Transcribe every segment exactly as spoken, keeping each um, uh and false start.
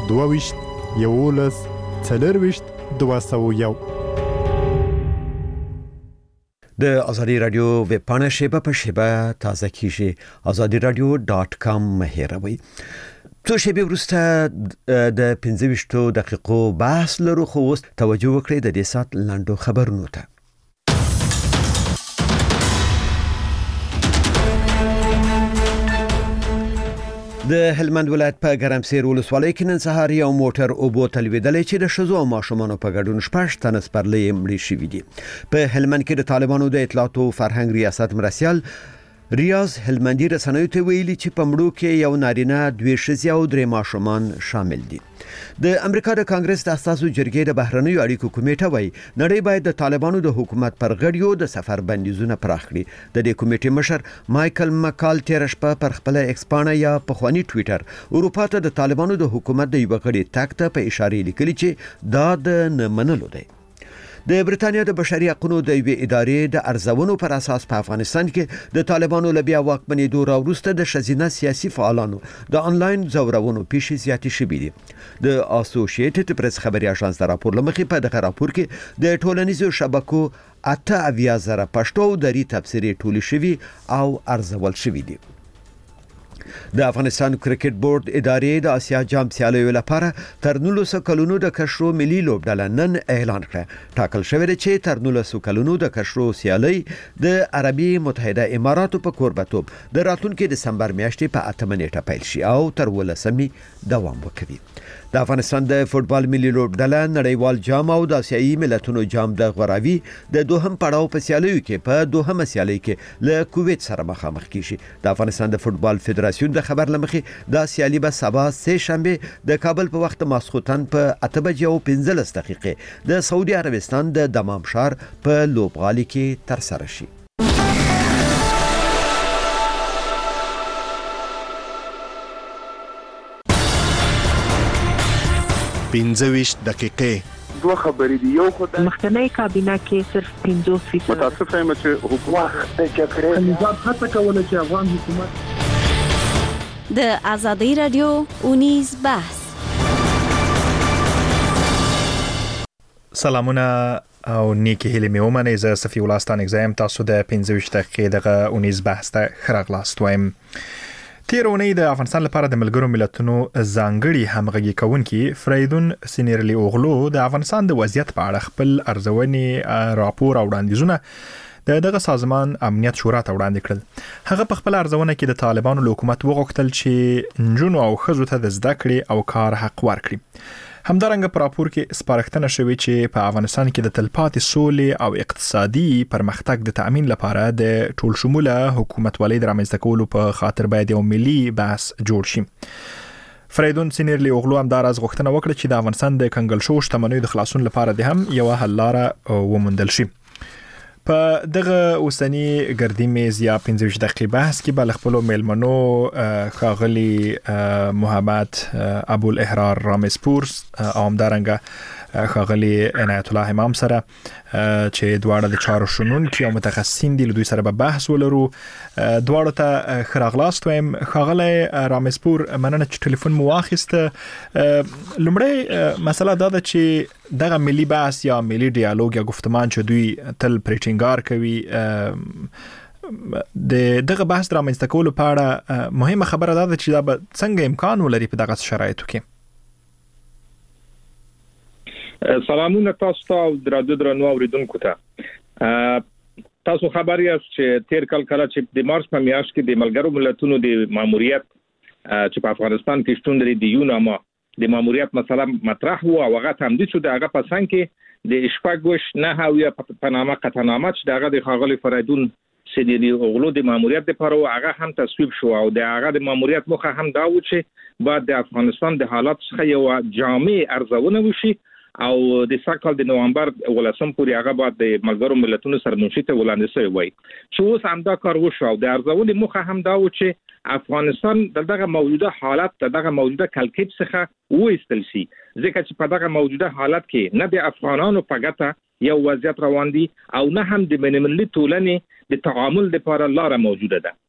دوه ویشت یولس څلرویشت دوه سوه یو. د ازادي رادیو ویب پاڼه شیبه په شیبه تازه کیږي. ازادي رادیو ډاټ کام مه هېروئ. څو شیبې وروسته د پنځه ویشتو دقیقو بحث لرو، خو اوس توجه وکړئ د دې ساعت لنډو خبرونو ته. د هلمند ولایت په ګرمسیر ولسوالۍ کې نن سهار یو موټر اوبو ته لوېدلی چې د ښځو او ماشومانو په ګډون شپږ تنه سپرلۍ مړې شوي دي. په هلمند کې د طالبانو د اطلاعاتو فرهنګ ریاست مرستیال ریاض هلمندي رسنیو ته ویلي چې په مړو کې یو نارینه، دوې ښځې او درې ماشومان شامل دي. د امریکا د کانګرس د اساسو جرګې د بهرنیو اړیکو کمیټه وایي نړۍ باید د طالبانو د حکومت پر غړیو د سفر بندیزونه پراخ کړي. د دې کمیټې مشر مایکل مکال تېره شپه پر خپله ایکس پاڼه یا پخواني ټویټر اروپا ته د طالبانو د حکومت د یوه غړي تګ ته په اشارې لیکلي چې دا د نه منلو دی. د بریتانیا د بشري حقوقو د یوې ادارې د ارزونو پر اساس په افغانستان کې د طالبانو له بیا واکمنېدو راوروسته د ښځینه سیاسي فعالانو د انلاین ځورونو پیښې زیاتې شوې دي. د اسوسییټډ پریس خبري اژانس د راپور له مخې په دغه راپور کې د ټولنیزو شبکو اته اویا زره پښتو او دري تفسیري ټولې شوي او ارزول شوي دي. د افغانستان کرکټ بورډ ادارې د آسیا جام سیالیو لپاره تر نولسو کلونو د کشرو ملي لوبډله نن اعلان کړه. ټاکل شوی دی چې تر نولسو کلونو د کشرو سیالۍ د عربي متحده اماراتو په کوربتوب د راتلونکي دسمبر میاشتې په اتمه نیټه پیل شي او تر ولسمې دوام وکړي. د افغانستان د فوتبال ملي لوبډله نړیوال جام او د آسیایي ملتونو جام د غوراوي د دوهم پړاو په سیالیو کې په دوهمه سیالۍ کې له کویت سره مخامخ کیږي. د افغانستان د فوتبال فدراسیون د خبر لمخې دا سیالي به سبا سه شنبه د کابل په وخت ماسخوتن په اته بجې او پنځلس دقیقې د سعودي عربستان د دمام ښار په لوبغالي کې ترسره شي. پنځه ویشت دقیقې دوه خبرې دي. یو خو د مخکنی کابینه کې صرف پنځوس فیصد متاسف یم چې حکومت د جګړې نظام هڅه کوله چې افغان حکومت د ازادي رادیو اونیز بحث. سلامونه او نیکی هیله مې ومنئ. زه صفي الله ستانک زایم. تاسو د پنځه ویشت دقیقې دغه اونیز بحث ته ښه راغلاست وایم. تیر اونۍ د افغانستان لپاره د ملګرو ملتونو ځانګړي همغږي کوونکي فریدون سینیرلی اوغلو د افغانستان د وضعیت په اړه خپل ارزونې راپور او وړاندیزونه د دغه سازمان امنیت شورا ته وړاندې کړل. هغه په خپل ارزونه کې د طالبانو له حکومت وغوښتل چې نجونو او ښځو ته د زده کړې او کار حق ورکړي. همدارنګه په راپور کې سپارښتنه شوې چې په افغانستان کې د تلپاتې سولې او اقتصادي پرمختګ د تأمین لپاره د ټول شموله حکومتولۍ د رامنځته کولو په خاطر باید یو ملي بحث جوړ شي. فریدون سینیرلی اوغلو هم دا راز غوښتنه وکړه چې د افغانستان د کنګل شو شتمنیو د خلاصون لپاره د هم یو حل لاره وموندل شي. په دغه اوسنی ګردی میز یا پنځه ویشت دقیقې بحث کې به له خپلو میلمنو ښاغلي محمد ابوالاحرار رامزپور او همدارنګه ښاغلي عنایت الله امام سره چې دواړه د چارو شنونکي او متخصصین دي، له دوی سره به بحث ولرو. دواړو ته ښه راغلاست وایم. ښاغلی رامزپور، مننه چې ټلیفون مو واخیسته. لومړی مسله دا ده چې دغه ملي بحث یا ملي ډیالوګ یا گفتمان چې دوی تل پرې ټینګار کوي، د دغه بحث رامنځته کولو په اړه مهمه خبره دا ده چې دا به څنګه امکان ولري په دغه شرایطو کې؟ سلامونه تاسو ته او درادو درنو اوریدونکو ته. تاسو خبر یاست چې تیر کال کله چې د مارچ په میاشت کې د ملګرو ملتونو د ماموریت چې په افغانستان کې شتون لري د یوناما د ماموریت مسله مطرح وو او هغه تمدید شو. د هغه په څنګ کې د شپږ نه هاویه په نامه قطعنامه چې دغه د ښاغلي فریدون سینیرلی اوغلو د ماموریت لپاره هغه هم تصویب شو او د هغه د ماموریت موخه هم دا و چې بعد د افغانستان د حالات څخه یو جامع ارزونه وشي او د ساکال د نوامبر ولسم پورې هغه بعد د ملګرو ملتونو سره نوشي ته وړاندې شوی وای چې اوس همدا کار وشو او د ارزونې موخه هم دا و چې افغانستان دغه موجوده حالت دغه موجوده کلکیب څخه وایستل شي، ځکه چې په دغه موجوده حالت کې نه د افغانانو په ګټه یو وضعیت روان دي او نه هم د بین‌المللي ټولنې د تعامل لپاره لاره موجوده ده.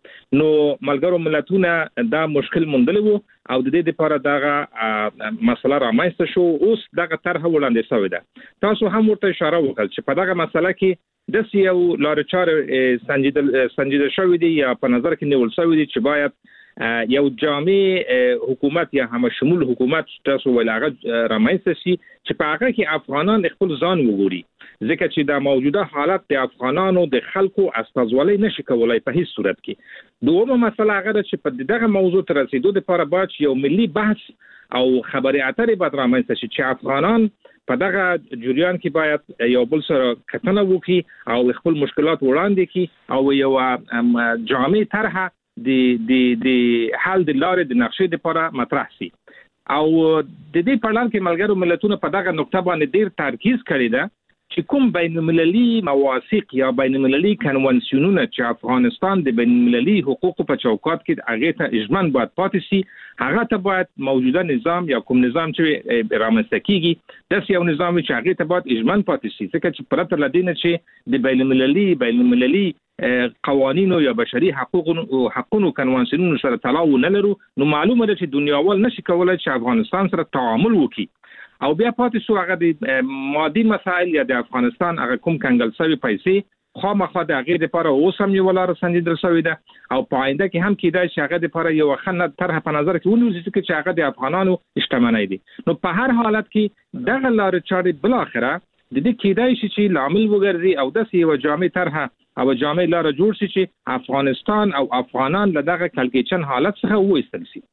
نو ملګرو ملتونه دا مشکل موندل وو او د دې لپاره دغه مسله رامنځته شو. اوس دغه طرح وړاندې شوې ده. تاسو هم ورته اشاره وکړه چې په دغه مسله کې د سیو لارې چارې سنجیدل سنجیده شوې دي یا په نظر کې نیول شوې دي چې باید یو جامع حکومت یا هم شمول حکومت تاسو ولغه رامنځته شي چې په هغه کې افغانان خپل ځان وګوري، ځکه چې د موجوده حالت د افغانانو د خلکو استازولۍ نشي کولای په هیڅ صورت کې. دومره مسله هغه چې په دغه موضوع تر رسیدو لپاره باید یو ملي بحث او خبري اترې باید رامنځته شي چې افغانان په دغه جریان کې باید یو بل سره کتنه وکړي او خپل مشکلات وړاندې کړي او یو جامع طرح د د د حل د لارې د نقشې لپاره مطرح شي. او د دې په اړه کې ملګرو ملتونو په دغه نقطه باندې ډیر ترکیز کړی دی چې کوم بین المللي مواثیق یا بین المللي کنونسیونونه چې افغانستان د بین المللي حقوقو په چوکاټ کې هغه ته اجماع باید پاتې شي، هغه ته باید موجوده نظام یا کوم نظام چې رامنځته کیږي داس یو نظام چې هغه ته باید اجماع پاتې شي، ځکه چې پرته لدینه چې د بین المللي بین المللي قوانینو یا بشري حقوقو حقوقو کنونسیونونو سره تلاو نه لرو، نو معلومه ده چې دنیاوال نشي کولای چې افغانستان سره تعامل وکړي. او بیا پاتې شو هغه د مادي مسایل یا د افغانستان هغه کوم کنګل شوی پیسې خامخا د هغه لپاره اوس هم یو لار سنجیدل شوی ده او په آینده کې هم کېدای شي هغه لپاره یو خنه طرح په نظر کې ونیول شي چې هغه د افغانانو اجتماعي دي. نو په هر حالت کې دغه لار چارې بل اخره د دې کېدای شي چې لامل وګرځي او د یو جامع طرح او جامع لار جوړ شي چې افغانستان او افغانان له دغه کلکېچن حالت څخه وایستل شي.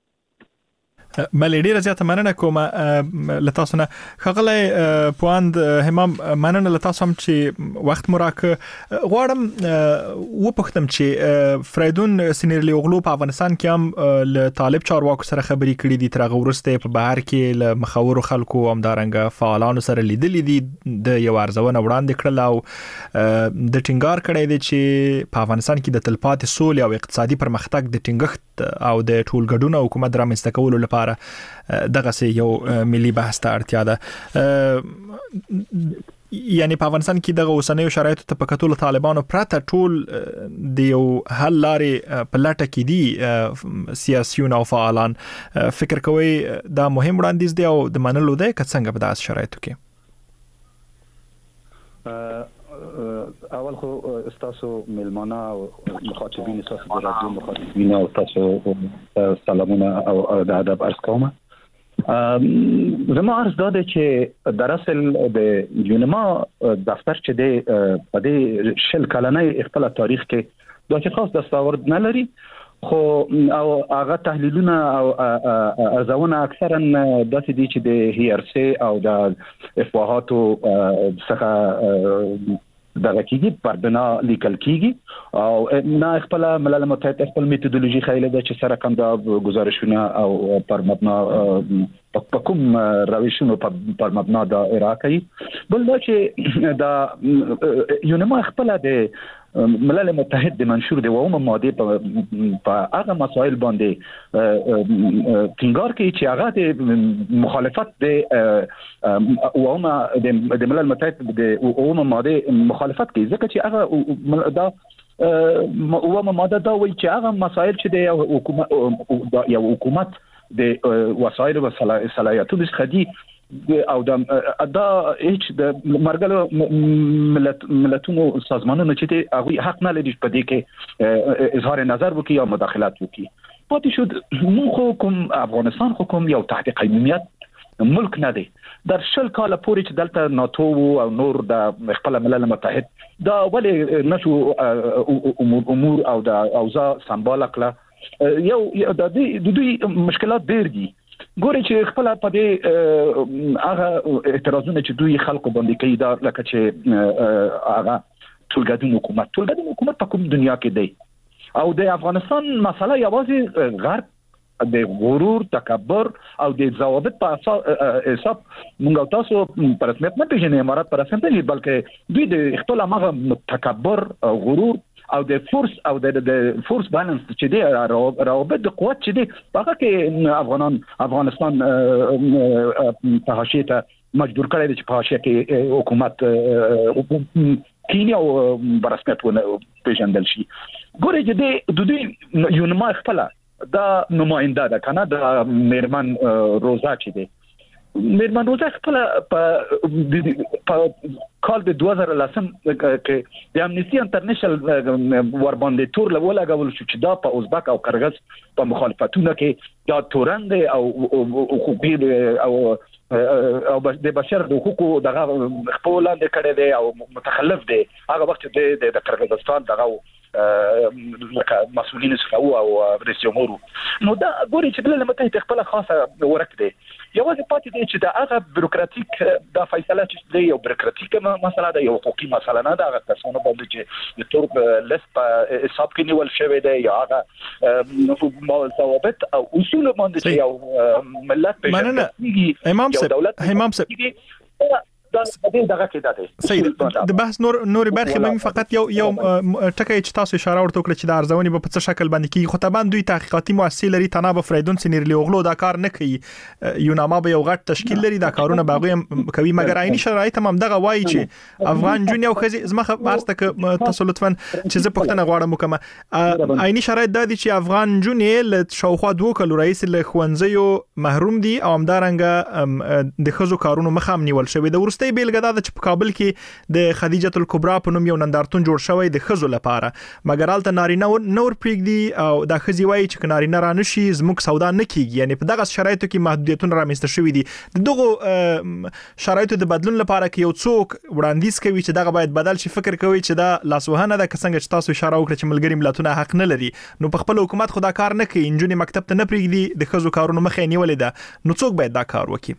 ملي ډیره زیاته مننه کوم لتاسو نه خغلی پواند همام مننه لتاسو هم چې وخت مراک غواړم و پختم چې فریدون سینیرلی اوغلو په افغانستان کې هم ل طالب چارواکو سره خبري کړې دي تر غورسته په بهر کې ل مخاور خلکو هم دارنګ فعالانو سره لیدلې دي د یو ارزونه وړاندې کړل او د ټینګار کړی دی چې په افغانستان کې د تلپاتې سولې او اقتصادي پرمختګ د ټینګښت او د ټولګډون حکومت رامنځته کولو لپاره دغه سه یو ملي بحث ته اړتیا ده. یعنی په افغانستان کې دغه اوسنیو شرایطو ته په کتو طالبانو پرته ټول د یو حل لارې په لټه کې دي سیاسيون او فعالان. فکر کوي دا مهم وړاندیز دی او د منلو دی که څنګه په داسې شرایطو کې؟ اول خو استاسو ملمانه او مخاطبین استاسو د رادیو مخاطبین او تاسو سلامونه او د ادب عرض کوم. زما عرض داده چې در اصل د یونما دفتر چې د په دې شل کلنې خپل تاریخ کې دا چې خاص دستاورد نه لري، خو او هغه تحلیلونه او ارزونه اکثرا داسې دي چې د هیرسي او د افواهاتو څخه دغه کیږي پر بنا لیکل کیږي او نه خپل ملل متحد خپل میتودولوژي خیله ده چې سره کوم د گزارشونه او پر مبنا په کوم روشونو پر مبنا د اراقي بل دا چې دا یونما خپل د ملل متحد د منشور د اومه ماده په هغه مسائل باندې ټینګار کوي چې هغه د مخالفت د اومه د ملل متحد د اومه ماده مخالفت کوي، ځکه چې هغه دا اومه ماده دا وایي چې هغه مسائل چې د حکومت یا حکومت د وسایل او صلاحیتونو څخه دي او دا دا هیڅ د مرګلو ملت ملتونو سازمانونو چې هغه حق نه لري په دې کې اظهار نظر وکړي یا مداخلات وکړي. پاتې شو موږ کوم افغانستان حکومت یو تحت قیمومیت ملک نه دی. در شل کال پورې چې دلته ناتو او نور د خپل ملل متحد دا ولې نشو امور او د اوضاع سمبال کړه، یو د دې مشکلات ډېر دي. ګوري چې خپل په دې هغه اعتراضونه چې دوی خلکو باندې کوي دا لکه چې هغه ټولګډون حکومت ټولګډون حکومت په کوم دنیا کې دی او د افغانستان مسله یوازې غرب د غرور تکبر او د ضوابط په حساب موږ تاسو په رسمیت نه پیژنې، امارات په رسمیت نه، بلکې دوی د خپل هغه تکبر غرور او د فورس او د فورس بالانس چې دی روابط د قوت چې دی هغه کې افغانان افغانستان په حاشیه ته مجبور کړی دی چې په حاشیه کې حکومت کینیا او برسمیت ونه پیژندل شي. ګورې چې د دوی یو نما خپل دا نماینده ده کنه د میرمن روزا چې دی میرمن روزا خپل په کال د دوه زره لسم کې د امنیسټي انټرنیشنل ور باندې تور لګول شو چې دا په ازبک او قرغیز په مخالفتونو کې دا تورند او حقوقي او او د بشر د حقوقو دغه خپل لاندې کړی دی او متخلف دی هغه وخت د د قرغیزستان دغه لکه مسؤلین څخه او رئیس جمهور نو دا ګوري چې بل متحد خپل خاصه ورک دی یوازې پاتې دی چې دا هغه بیروکراتیک د فیصله چې دی یو بیروکراتیک مسله ده یو حقوقي مسله نه ده هغه کسانو باندې چې د تور لیست په حساب کې نیول شوی دی یا هغه ضوابط او اصول باندې چې یو ملت په مننه امام صاحب امام صاحب دا د دغه کې ده صحیح د بحث نور نور برخه مې فقط یو یو ټکی چې تاسو اشاره ورته وکړه چې د ارزونې په څه شکل باندې کې خو طبعا دوی تحقیقاتي مؤسسه لري تناب فریدون سینیرلی اوغلو دا کار نه کوي یو نامه به یو غټ تشکیل لري دا کارونه باغوي کوي مګر عیني شرایط هم دغه وایي چې افغان جون یو خزي زمخه بارسته تاسو لطفا چې زه پښتنه غواړم کومه عیني شرایط د دي چې افغان جون له شاوخوا دوه کلو رئیس له خوندزیو محروم دي او همدارنګه د خزو کارونو مخام نیول شوی د ورسته بیلګه دا چې په کابل کې د خدیجه الکبرا په نوم یو نندارتون جوړ شوی د خزو لپاره مګر الته نارینه نور پریږدي او د خزي وایي چې نارینه را نشي زموږ سودا نه کیږي یعنی په دغه شرایطو کې محدودیتونه رامنځته شوي دي دغه شرایطو د بدلون لپاره کې یو څوک وړاندیز کوي چې دغه باید بدل شي فکر کوي چې دا لاسوهنه ده څنګه چې تاسو اشاره وکړه چې ملګری ملتونه حق نه لري نو په خپل حکومت خدا کار نه کوي انجونی مکتب ته نه پریږدي د خزو کارونو مخې نیولې ده نو څوک باید دا کار وکړي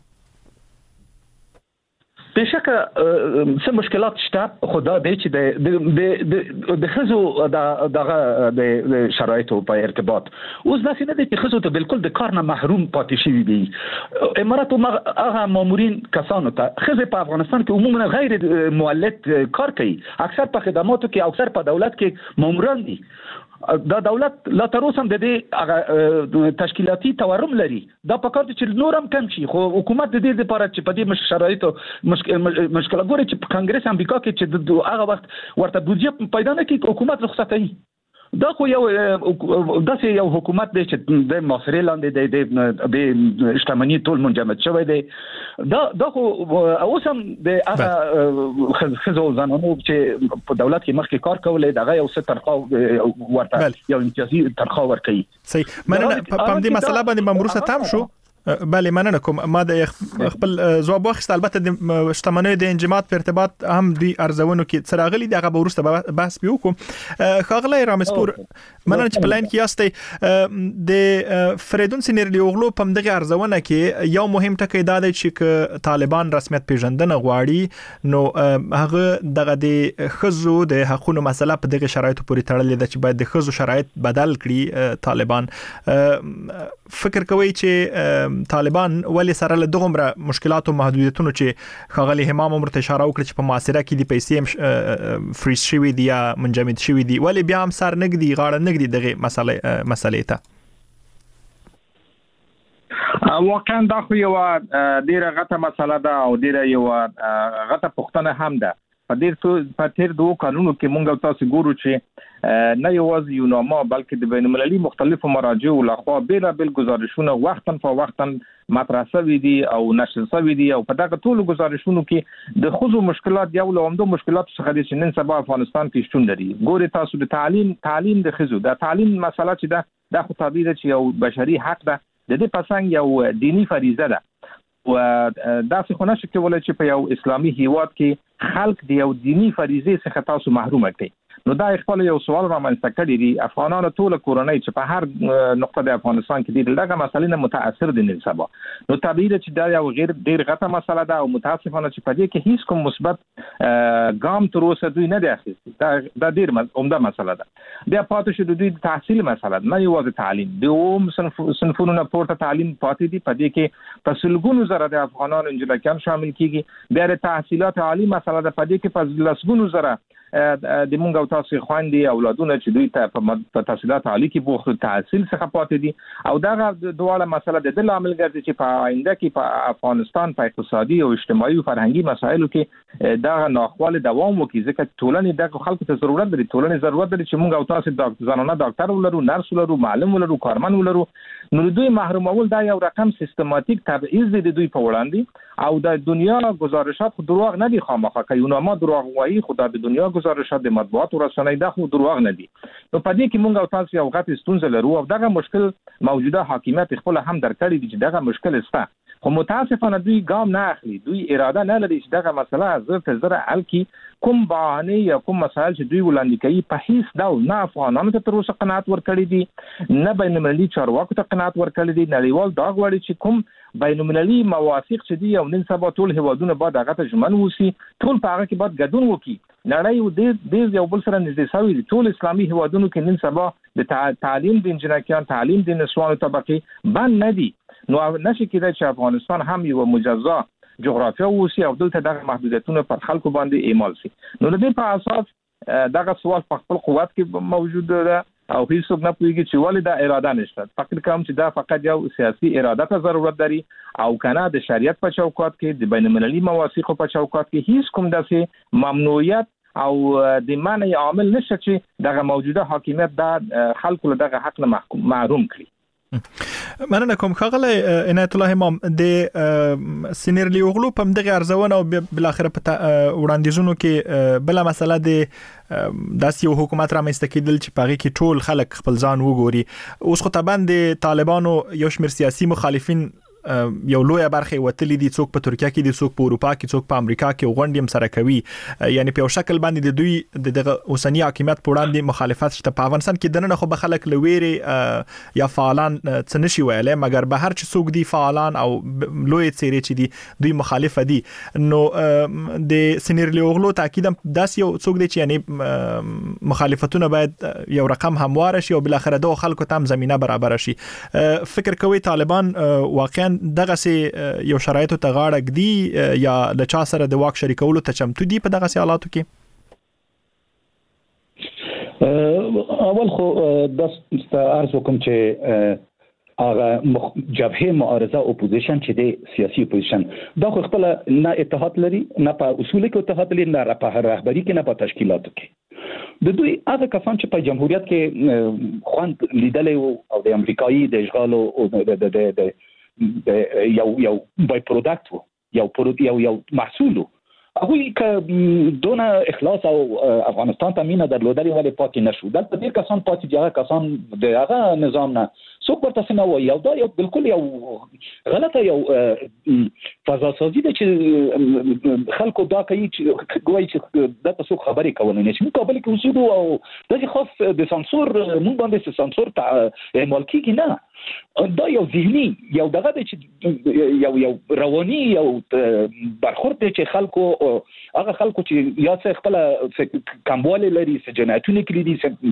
بشکه څه مشکلات شته خدا دې چې د د د خزو دغه د شرایطو په ارتباط اوس دا څنګه دي چې خزو ته بالکل د کار نه محروم پاتې شي دي امارات او هغه مامورین کسانو ته خزه په افغانستان کې عموما غیر مولد کار کوي اکثر په خدماتو کې اکثر په دولت کې ماموران دي دا دولت لا تر اوسه د دې تشکیلاتي تورم لري دا په کار چې نورم کم شي خو حکومت د دې لپاره چې په دې شرایطو مشکل ګوري چې په کانګرس امریکا کې چې هغه وخت ورته بودجه پیدا نه کړي حکومت رخصت کوي دا خو یو داسې یو حکومت دی چې د معاصرې لاندې د اجتماعي ټول منجمد شوی دی دا دا خو اوس هم د هغه خزو زنانو چې په دولت کې مخکې کار کولای دغه یو څه تنخواه ورته یو امتیازي تنخواه ورکوي صحیح مننه په دې مسله باندې ممروسه تام شو بله مننه کوم ما د خپل ځواب واخیست البته د شتمنۍ د انجماد په ارتباط هم دوی ارزونو کې څراغلي دغه به ورسته بحث به وکړو خاغلی رامسپور مننه چې پلاین کې یاستئ د فریدون سینیرلی اوغلو په دغه ارزونه کې یو مهم ټکی دا دی چې طالبان رسمیت پیژندنه غواړي نو هغه دغه د خزو د حقوقو مسله په دغه شرایطو پورې تړلې ده چې باید د خزو شرایط بدل کړي طالبان فکر کوي چې طالبان ولې سره له دغه مشکلات او محدودیتونو چې خغلی همام عمر ته اشاره وکړه چې په معاصره کې د پیسې فریز شوی دی یا منجمد شوی دی ولې بیا هم سر نګدي غاړه نګدي دغه مسله مسلې ته واقعا دا خو یو ډیره غټه مسله ده او ډیره یو غټه پوښتنه هم ده په دې په تیر دوه قانونو کې مونږ تاسو ګورو چې نه یوازې یو نامه بلکې د بین المللي مختلفو مراجعو لخوا بیلابل گزارشونه وختن په وختن مطرح شوي دي او نشر شوي دي او په دغه ټولو گزارشونو کې د خزو مشکلات یو له عمده مشکلاتو څخه دي چې نن سبا افغانستان کې شتون لري ګوري تاسو د تعلیم تعلیم د خزو د تعلیم مسله چې ده د خو تعبیر چې یو بشري حق ده د دې پسنګ یو دینی فریضه ده و داسې خو نشي کولای چې په یو اسلامي هیواد کې خلک د یو دینی فریضې څخه تاسو محروم کړي نو دا خپل یو سوال رامنځته کړی دی افغانانو ټول کورنۍ چې په هر نقطه د افغانستان کې دي دغه مسلې نه متاثر دي نن سبا نو طبیعي چې دا یو غیر ډیر غټه مسله ده او متاسفانه چې په دې کې هیڅ کوم مثبت ګام تر اوسه دوی نه دی اخیستی دا د ډیر عمده مسله ده بیا پاتې شو د دوی تحصیل مسله نه یوازې تعلیم د اوم صنفونو پورته تعلیم پاتې دي په دې کې په سلګونو زره د افغانانو انجلکان شامل کیږي بیا د تحصیلات عالی مسله ده په دې کې په لسګونو زره د مونږ او تاسو خويندې اولادونه چې دوی ته په تحصیلات عالی کې بوخت تحصیل څخه پاتې دي او دا دواړه مسله د دل عامل ګرځي چې په آینده کې په افغانستان په اقتصادي او اجتماعي او فرهنګي مسایلو کې دا ناخواله دوام وکړي ځکه ټولنې د خلکو ته ضرورت لري ټولنې ضرورت لري چې مونږ او تاسو د ځانونه ډاکټر ولرو نرس ولرو معلم ولرو کارمن ولرو نو دوی محرومول دا یو رقم سیستماتیک تبعیض دی دوی په وړاندې او د دنیا گزارشات خو دروغ نه دي خامخا کوي نو ما دروغ وایي خو د دنیا گزارشات د مطبوعات او رسنۍ دا خو دروغ نه دي نو په دې کې مونږ او تاسو یو غټ ستونزه لرو او دغه مشکل موجوده حاکمیت خپل هم درکړي دي چې دغه مشکل سته خو متاسفانه دوی ګام نه اخلي دوی اراده نه لري چې دغه مسله زر ته زر حل کړي کوم بهانه یا کوم مسایل چې دوی وړاندې کوي په هیڅ ډول نه افغانانو ته تر اوسه قناعت ورکړي دي نه بین المللي چارواکو ته قناعت ورکړي دي نړیوال دا غواړي چې کوم بین المللي مواثیق چې دي او نن سبا ټول هیوادونه باید هغه ته ژمن وسی ټول په هغه کې باید ګډون وکړي نړۍ د د یو بل سره نږدې شوی دي ټول اسلامي هیوادونو کې نن سبا د تعلیم د انجنیران تعلیم د نسوانو طبقه باندې نه دي نو نشي کېدای چې افغانستان هم یو مجزا جغرافیا وسی او دلته دغه محدودیتونه پر خلکو باندې اعمال شي نو د دې په اساس دغه سوال په خپل قوت کې موجود ده او هیڅوک نه پوهیږي چې ولې دا اراده نشته فکر کوم چې دا فقط یو سیاسي اراده ته ضرورت لري او کنه د شریعت په چوکاټ کې د بین المللي مواثیق په چوکاټ کې هیڅ کوم داسې ممنوعیت او د معنی عامل نشته چې دغه موجوده حاکمیت د خلکو له دغه حق نه محروم کړي مننه کوم خغله عنایت الله امام د سینیرلی اوغلو په دغه ارزونه او بل اخر په وړاندیزونو کې بل مسله د داسې یو حکومت را مېسته کېدل چې پاره کې ټول خلک خپل ځان وګوري اوس خو طبعا د طالبانو یو شمېر سیاسي مخالفین یو لوی برخه وتلی دي څوک په ترکیه کې دي څوک په اروپا کې څوک په امریکا کې غونډې هم سره کوي یعنی په شکل باندې د دوی دغه اوسنی حکومت په وړاندې مخالفت شته په افغانستان کې دنه خو به خلک لويري یا فعالان څه نشي ویلې مګر به هر چې څوک دي فعالان او لوی څیرې چې دي دوی مخالف دي نو د سینیرلی اوغلو تاکید داس یو څوک دي چې یعنی مخالفتونه باید یو رقم هموار شي او بل اخر د خلکو تام زمينه برابر شي فکر کوي طالبان واقعا دغه سي یو شرایطو ته غاړه ګدي یا د چا سره د واک شریکولو ته چمتو دي په دغه سي حالاتو کې اول خو د ارزو کوم چې هغه جبهه معارضه اپوزیشن چې د سیاسي اپوزیشن دا خو خپل نه اتحاد لري نه په اصول کې اتحاد لري نه په رهبری کې نه په تشکیلاتو کې د دوی هغه کسان چې په جمهوریت کې خوند لیدلې او د امریکایي د اشغال او د د یو یو بای پروداکت وو یو یو یو محصول هغه ک دون اخلاص او افغانستان ته مینه درلودلې ولې پاتې نشو دلته ډیر کسان پاتې دي هغه کسان د هغه نظام نه څوک ورته څنګه وایي او دا یو بالکل یو غلطه یو فضا سازي ده چې خلکو دا کوي چې ګوي چې دا تاسو خبرې کولای نه شي مقابل کې وسودو او د خاص د سانسور مونږ باندې سانسور ته اعمال کیږي نه دا یو ذهني یو دغه چې یو یو رواني یو برخورد دی چې خلکو هغه خلکو چې یا څه خپل کمواله لري چې جنایتونه کړی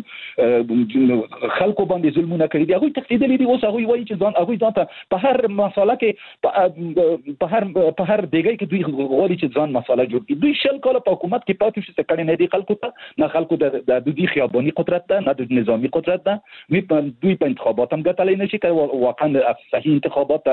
دي خلکو باندې ظلمونه کړی دي هغه تقلیدلې دي اوس هغه وایي چې ځان هغه ځان ته په هر مسله کې په هر په هر دیګي کې دوی غواړي چې ځان مسله جوړ کړي دوی شل کاله په حکومت کې پاتې شي څه کړي نه دي خلکو ته نه خلکو د دوی خیاباني قدرت ده نه د نظامی قدرت ده می دوی په انتخابات هم ګټلای نشي که واقعا صحیح انتخابات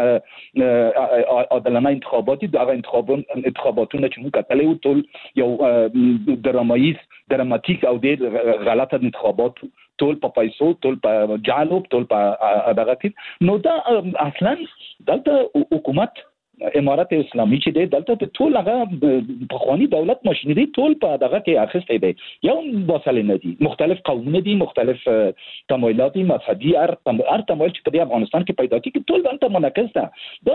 عادلانه انتخاباتی دغه انتخابات انتخاباتونه چې موږ کتلې و ټول یو درامایز دراماتیک او ډېر غلطه انتخابات ټول په پیسو ټول په جالو ټول په دغه کې نو دا اصلا دلته حکومت امارات اسلامي چې د دلته ټول هغه په خواني دولت ماشينري ټول په دغه کې اخیسته دي یو باسل نه دي مختلف قومونه دي مختلف تمایلات مذهبي هر هر تمایل چې په افغانستان کې پیدا کیږي ټول دلته منعکس ده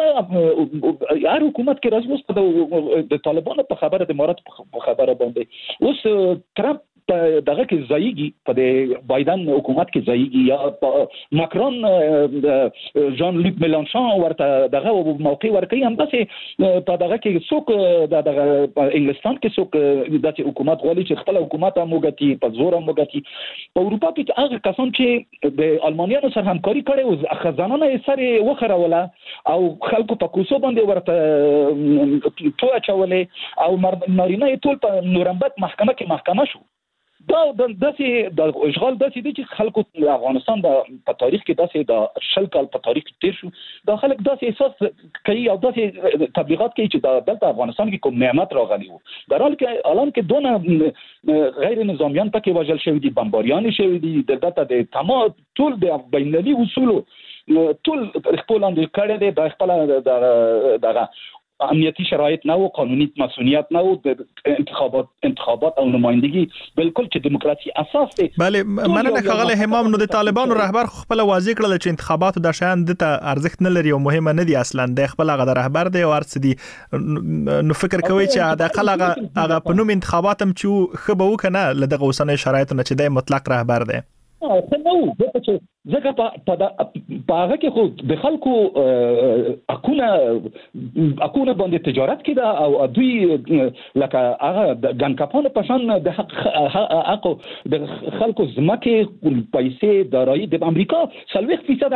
دا هر حکومت کې راځي د طالبانو په خبره د امارات په خبره باندې اوس ترامپ دغه کې ځایږي په د بایدن حکومت کې ځایږي یا ماکرون جان لوک میلانشون ورته دغه موقع ورکړي هم داسې په دغه کې څوک د دغه انګلستان کې څوک داسې حکومت غواړي چې خپل حکومت هم وګټي په زور هم وګټي په اروپا کې هغه کسان چې د المانیانو سره همکاري کړي او خزانه یې سره وخروله او خلکو په کوڅو باندې ورته توه چولې او نارینه ټول په نورنبرګ محکمه کې محکمه شو دا د داسې د اشغال داسې دي چې خلکو د افغانستان د په تاریخ کې داسې د شل کال په تاریخ کې تیر شو دا خلک داسې احساس کوي او داسې تبلیغات کوي چې د دلته افغانستان کې کوم نعمت راغلی وو در حال کې الان کې دونه غیر نظامیان پکې وژل شوي دي بمباریان شوي دي د دته د تمام ټول د بینالمللي اصولو ټول خپل اندې کړي دي د خپل دغه امنیتی شرایط نه او قانوني مسئولیت نه او د انتخابات انتخابات او نمائندگی بالکل چې دیموکراسي اساس دی. بله مننه ښاغلی همام. نو د طالبانو رهبر خپل واضح کړل چې انتخاباتو د شان د ارزښت نه لري او مهمه نه دي اصلا د خپل غو رهبر دی او ارڅ دي. نو فکر کوي چې د خلغه هغه په نوم انتخابات هم چې خبه وکنه لدغه اوسنۍ شرایطو نه چې د مطلق رهبر دی. څه نو دغه چې ځکه په په هغه کې خو د خلکو اكونه اكونه باندې تجارت کړه او دوی لکه هغه د ګنکاپانو په شان د حق حق د خلکو زمکه پیسې دارایی د امریکا سلويخ فیصد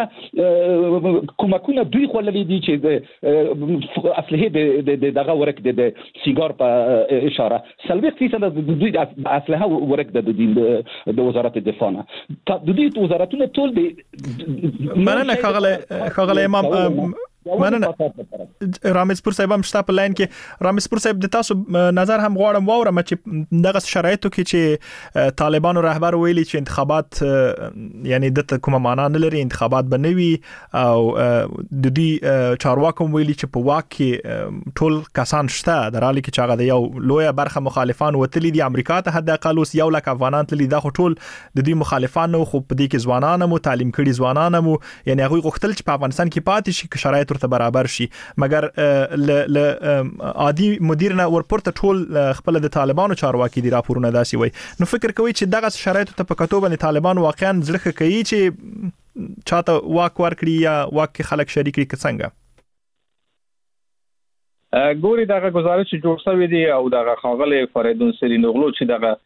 کومکونه دوی خللې دي چې اصله د دغه ورک د سیګار په اشاره سلويخ فیصد د دوی اصله ورک د د وزارت الدفاع نه د دې وزارتونو ټول مننه ښاغلی ښاغلی امام. مننه رامزپور صاحب هم شته په لاین کې. رامزپور صاحب د تاسو نظر هم غواړم واورم چې دغه شرایطو کې چې طالبانو رهبر ویلي چې انتخابات یعنی د کومه معنا نه لري انتخابات به نه وي او د دې چارواکو ویلي چې په واک کې ټول کسان شته در حالي کې چې هغه د یو لوی برخه مخالفان وتلي دي امریکا ته حد اقل اوس یو لک افغانان تللي دا خو ټول د دې مخالفانو خو په دې کې ځوانان مو تعلیم کړي ځوانان مو یعنی هغه غوښتل چې په افغانستان کې پاتې شي که شرایط ته برابر شي مګر ل عادي مدیر نه ورپورته ټول خپل د طالبانو چارواکي دي راپورونه داسي وي. نو فکر کوي چې دغه شرایط ته په کتو باندې طالبان واقعا ځلخه کوي چې چاته واک ورکړي یا واک خلک شریک کړي څنګه ګوري دغه گزارش جوړ شوی دی او دغه خاغله فریدون سرین اغلو چې دغه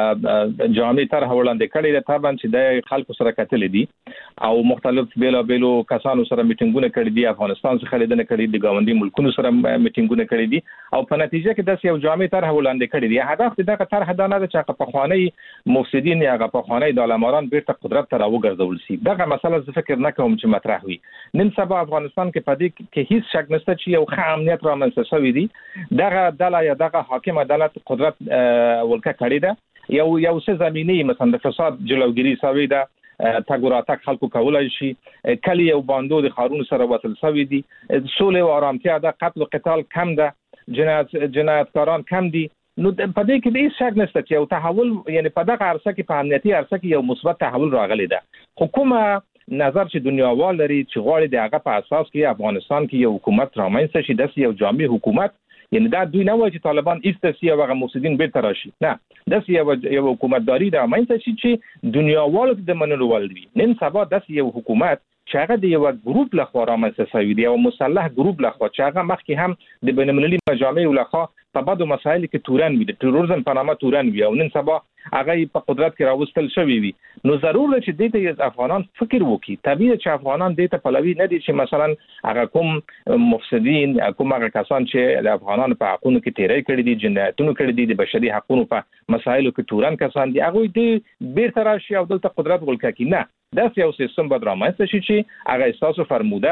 جامع طرح وړاندې کړي ده طبعا چې د خلکو سره کتل دي او مختلف بیلا بیلو کسانو سره میټینګونه کړي دي افغانستان څخه لیدنه کړي دي ګاونډي ملکونو سره میټینګونه کړي دي او په نتیجه کې د یو جامع طرح وړاندې کړي دي. هدف دغه طرح دا نه چې په خوانی مفسدين یا په خوانی د علماران بیرته قدرت ته راوګرځول شي. دغه مسله زه فکر نه کوم چې مطرح وي. نن سبا افغانستان کې پدې کې هیڅ شک نشته چې یو ښه امنیت رامنځته شوی دی. دغه دله یا دغه حاکم عدالت قدرت ولکه کړی ده یو یو څه زمینی مثلا د فساد جلوګیری سوي ده تګوراتک خلکو کولای شي کلی یو باندو د خارون سره وصل سوي دي سولې او آرامتیا ده قتل او قتال کم ده جنایت جنایتکاران کم دي. نو په دې کې د شک نشته چې یو تحول یعنی په دغه عرصه کې په امنیتي عرصه کې یو مثبت تحول راغلی ده. حکومت نظر چې دنیاوال لري چې غواړي د هغه په اساس کې افغانستان کې یو حکومت رامنځته شي د یو جامع حکومت یعنی دا دوی نه وایي چې طالبان ایستسي او هغه مفسدين بیرته راشي نه د یو یو حکومتداري د امنیت شي چې دنیاوالو د منلو ول دي. نن سبا د یو حکومت چې هغه د یو ګروپ لخوا رامنځته شوی دی او مسلح ګروپ لخوا چې هغه مخکې هم د بین‌المللي مجامع لخوا په بعضو مسایل کې تورن وي د تروریزم په نامه تورن وي او نن سبا هغه په قدرت کې راوستل شوی وي. نو ضرور دی چې د دې افغانان فکر وکړي. طبيعي چې افغانان د ته پلوي نه دي چې مثلا هغه کوم مفسدين کوم هغه کسان چې د افغانانو په حقوقو کې تیری کړی دي جنایتونه کړی دي د بشري حقوقو په مسایلو کې تورن کسان دي هغه د بیرته راشي او دلته قدرت ولکه کې نه دا یو سیستم به درامه شي چې هغه احساس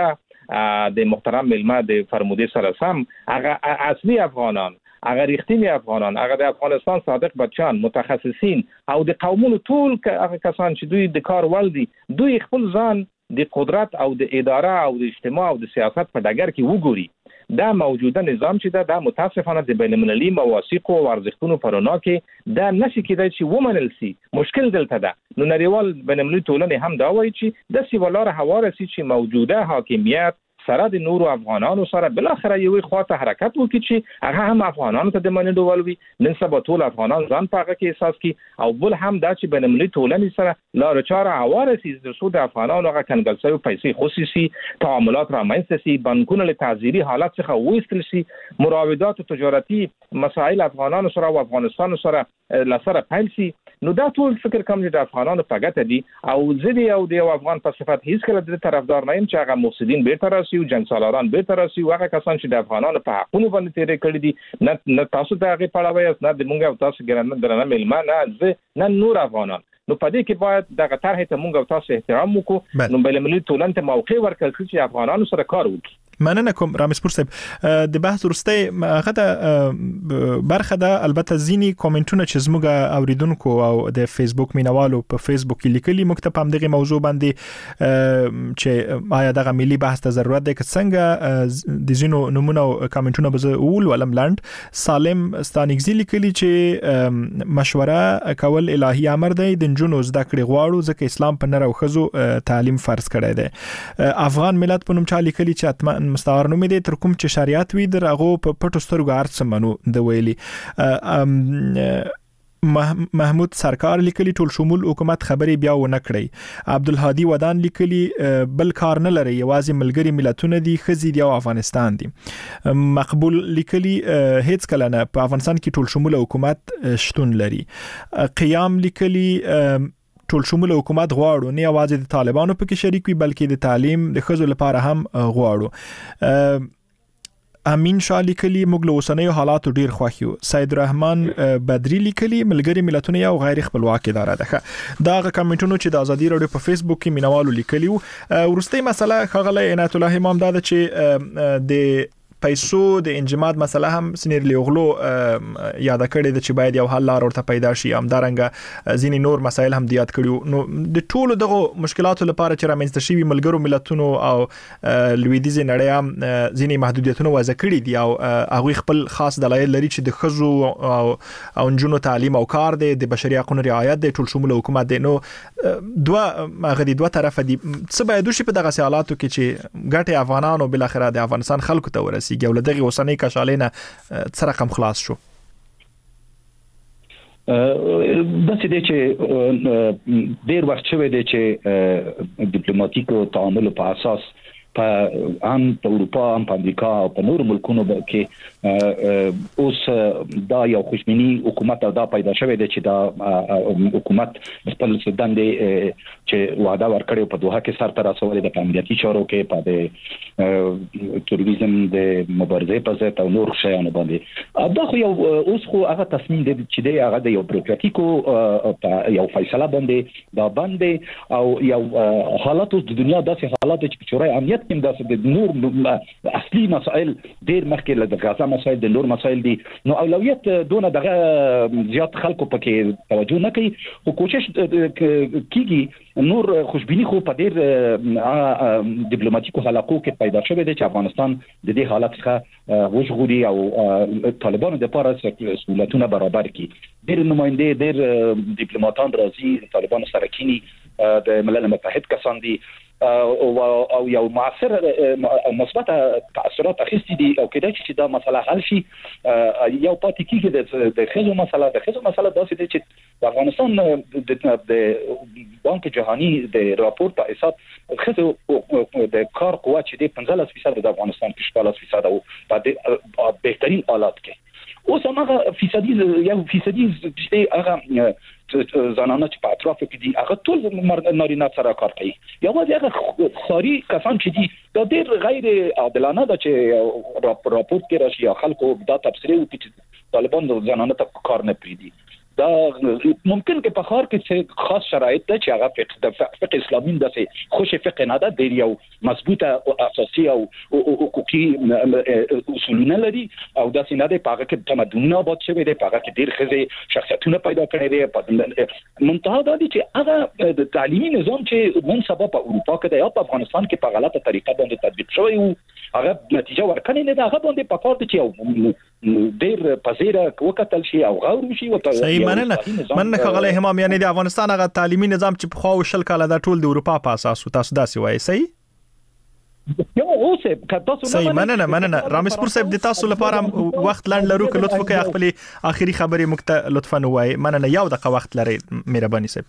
فرموده د محترم ملما د فرموده سره سم هغه اصلي افغانان هغه رښتینی افغانان هغه د افغانستان صادق بچان متخصصین او د قومونو ټول هغه کسان چې دوی د کار ول دي دوی خپل ځان د قدرت او د اداره او د اجتماع او د سیاست په ډګر کې وګوري. دا موجوده نظام چې دا د متاسفانه د بین‌المللي مواثیق او ارزښتونو پرونه کې دا نشي کېدای چې ومنل شي. مشکل دلته ده. نو نړیوال بین‌المللي ټولنه هم دا وایي چې د سیوالار حواله سي چې موجوده حاکمیت سره د نورو افغانانو سره بل اخر یو خواته حرکت وکړي چې هغه هم افغانانو ته د منډو ولوي. نن سبا ټول افغانان ځان په هغه کې احساس کی او بل هم دا چې بین‌المللي ټولنې سره لار چاره حواله سي د سود افغانانو هغه کنګل شوی پیسې خصوصي تعاملات را منځته سي بانکونه له تعزیري حالت څخه وېستل سي مراودات تجارتي مسائل افغانانو سره او افغانستان سره لسره پیل سي نو دا ټول فکر کوم چې د افغانانو په ګټه دي او زه یو د افغان په صفت هیڅ کله د طرفدار نه یم چې هغه مفسدين بیرته راسي او جنگ سالاران بیرته راسي هغه کسان چې د افغانانو په حقونو باندې تیرې کړې دي نه نه تاسو ته هغه پړاوي نه د مونږ او تاسو ګرانه درنه ملما نه نه نور افغانان نو په دې کې باید دغه طرح ته مونږ او تاسو احترام وکړو نو بل ملي ټولنه ته موقع ورکړي چې افغانانو سره کار وکړي. مننه کوم رامز پور صاحب د بحث ورسته هغه د برخه د البته زینی کومنټونه چې زموږ اوریدونکو او د فیسبوک مینوالو په فیسبوک کې لیکلي مکتب هم دغه موضوع باندې چې آیا دغه ملي بحث ته ضرورت دی که څنګه د زینو نمونه او کومنټونه به اول ولم لاند سالم ستانګزي لیکلي چې مشوره کول الهي امر دی د جنونو زده کړې غواړو ځکه اسلام په نر او خزو تعلیم فرض کړی دی. افغان ملت په نوم چا لیکلي چې اتمن مستعار نوم دی تر کوم چې شریعت وی درغه په پټو سترګو ارڅ منو د ویلي محمود سرکار لیکلی ټول شمول حکومت خبري بیا و نه کړی. عبدالهادي ودان لیکلی بل کار نه لري یوازې ملګری ملتونه دي خزي دی او افغانستان دي. مقبول لیکلی هیڅ کله نه په افغانستان کې ټول شمول حکومت شتون لري. قیام لیکلی ټول شمول حکومت غواړو نه یوازې د طالبانو په کې شریک وي بلکې د تعلیم د خزو لپاره هم غواړو. امین شاه لیکلی موږ له اوسنیو حالاتو ډیر خوښ یو. سید رحمان بدری لیکلی ملګری ملتونه یو غیر خپلواک اداره ده. دا کمنټونو چې د ازادي رادیو په فیسبوک کې مینوالو لیکلی ورسته مسله خغله عنایت الله امام دا چې د پیسو د انجماد مسله هم سنیر لیغلو یاد کړی د چې باید یو حل لار ورته پیدا شي همدارنګه ځینې نور مسایل هم دیات کړیو. نو د ټولو دغه مشکلاتو لپاره چې رامنځته شوي ملګرو ملتونو او لویدیځ نړۍ هم ځینې محدودیتونه وضع کړي دي او هغه خپل خاص دلایل لري چې د خزو او او جنونو تعلیم او کار دی د بشري حقوقو رعایت دی ټول شمول حکومت دی. نو دوه غدي دوه طرف دي څه باید وشي په دغه حالاتو کې چې ګټه افغانانو بل اخره د افغانستان خلکو ته ورسي ګول دغه اوسنۍ کشالینه څه رقم خلاص شو. د څه دي چې ډیر وخت شوی دی چې ډیپلوماټیکو تعامل په اساس په ان په اروپا هم په امریکا او په نورو ملکونو کې اوس دا یو خوشبینی حکومت دا پیدا شوی دی چې دا حکومت خپل دندې چې وعده ورکړي په دوحه کې سر تر رسولې د امنیتي چارو کې په د تروریزم د مبارزې په ضد او نور شیانو باندې دا خو یو اوس خو هغه تصمیم دی چې دی هغه د یو بروکراتیکو یو فیصله باندې دا باندې او یو حالات د دنیا داسې حالات چې شورای امنیت کوم د نور اصلي مسائل ډیر مخکې له غزا مسائل د نور مسائل دي نو اولویت دونه دغه زیات خلکو پکې توجه نه کوي او کوشش کیږي نور خوشبینی خو په ډیر ډیپلوماټیکو حلقو کې پیدا شوی دی چې افغانستان د دې حالت څخه وژغوري او طالبانو د پاره سہولتونه برابر کړي. ډیر نماینده ډیر ډیپلوماټان راځي طالبانو سره کینی د ملل متحد کسان دي او یو معاصر مثبت تاثیرات اخیستي دي او کله چې دا مسله حل شي یو پاتې کیږي د خزو مسله د خزو مسله داسې دي چې د افغانستان د بانک جهانی د راپور په اساس خزو د کار قوت چې د پنځه فیصد د افغانستان کې شپږ فیصد او په بهترین حالات کې اوس هغه فیصدي یو فیصدي چې هغه زنانه چې په اطراف کې دي هغه ټول نارینه سره کار کوي یوازې هغه خاري کسان چې دي دا ډېر غیر عادلانه ده چې راپورټ کې راشي یا خلکو دا تبصره وکړي چې طالبان د زنانه ته کار نه پریدي. دا ممکن کې په خار کې خاص شرایط ده چې هغه د فقه اسلامي داسې خوش فقه نه ده د یو مضبوطه اساسي او حقوقي اصولونه لري او داسې نه ده په هغه کې تمدنونه باد شوی دی په هغه کې ډېر ښځې شخصیتونه پیدا کړي دي منتها دا دي چې هغه د تعلیمي نظام چې نن سبا په اروپا کې دی یا په افغانستان کې په غلطه طریقه باندې تطبیق شوی او هغه نتیجه ورکړي نه ده هغه باندې په کار دي چې ډېر پزیره وکتل شي او غوړ شي او مننه مننه خغله همام یعنی د افغانستان هغه تعلیمي نظام چې په خو شل کاله دا ټول د اروپا په اساس تاسو داسې وایي صحیح یو اوسه کتاسو صحیح مننه مننه رامز پور صاحب د تاسو لپاره وخت لاند لرو که لطف وکړئ خپل اخیری خبرې مکته لطفا وایي مننه یو دقیقه وخت لري مهرباني صاحب.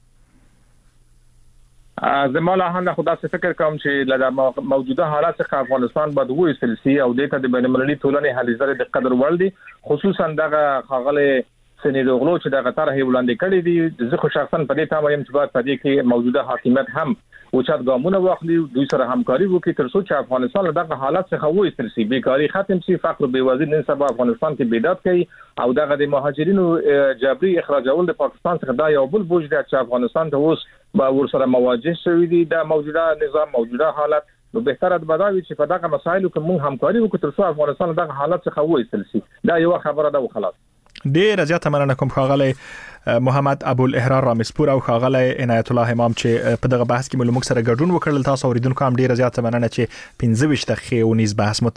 زموږ له خدا څخه فکر کوم چې له موجوده حالات څخه افغانستان باید وې سلسله او د ته د بین المللي ټولنې هلې زره د قدر ور دي خصوصا دغه خغله سنیدو غلو چې د غطر هی وړاندې کړی دي زه خو شخصا په دې تام یم چې باید په دې کې موجوده حکومت هم اوچت ګامونه واخلي دوی سره همکاري وکړي تر څو چې افغانستان له دغه حالت څخه وایستل شي بیکاری ختم شي فقر او بیوزي نن سبا افغانستان کې بیداد کوي او دغه د مهاجرینو جبري اخراجول د پاکستان څخه دا یو بل بوج دی چې افغانستان ته اوس به ورسره مواجه شوی دی د موجوده نظام موجوده حالت نو بهتره د بداوي چې په دغه مسایلو کې موږ همکاري وکړو تر څو افغانستان دغه حالت څخه وایستل شي دا یو خبره ده خلاص ډیر زیاته مننه کوم ښاغلی محمد ابو الاحرار رامسپور او ښاغلی عنایت الله امام چې په دغه بحث کې موږ سره ګډون وکړل تاسو اوریدونکو هم ډیر زیاته مننه چې پنځه ویشت دقیقې ونیز بحث